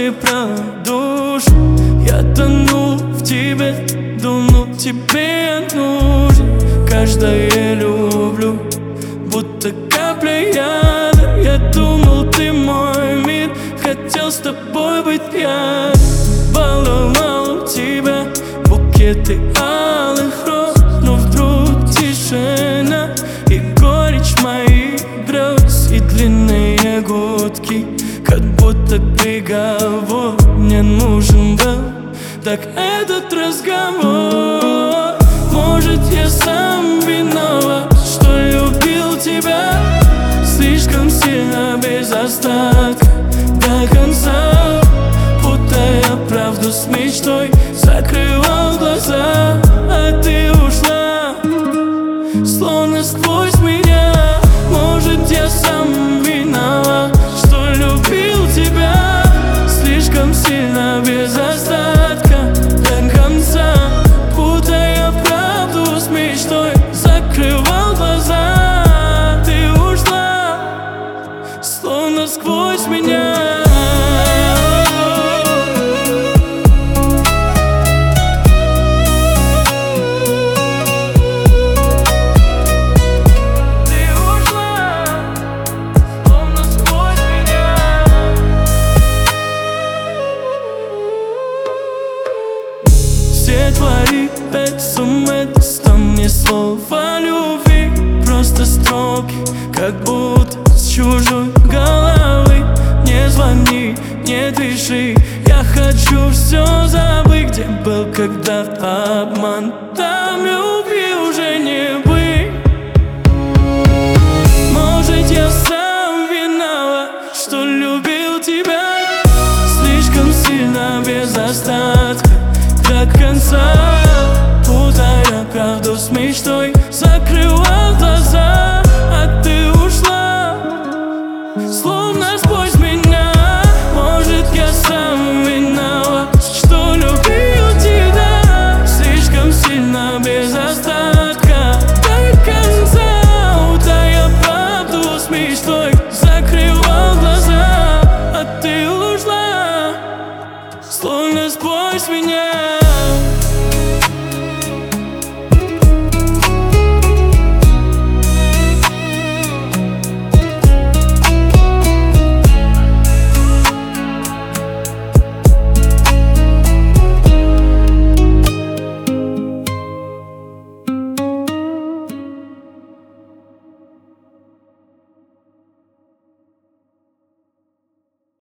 мысли про душу. Я тону в тебе, думал, тебе я нужен. Каждое я люблю, будто капля яда. Я думал, ты мой мир, хотел с тобой быть я. Баловал тебя букеты алых роз, но вдруг тишина и горечь моих грез, и длинные гудки, как будто приговор мне нужен был. Так этот разговор, может, я сам виноват, что любил тебя слишком сильно, без остатка, до конца, путая правду с мечтой, закрывал глаза, а ты ушла, словно сквозь меня. Может, я сам виноват, что любил тебя слишком сильно, без остатка, до конца, путая правду с мечтой, закрывал глаза, ты ушла, словно сквозь меня. Все твои смс, там не слова любви, просто строки, как будто с чужой головы. Не звони, не пиши, я хочу все забыть. Где был, когда обман, там любви уже не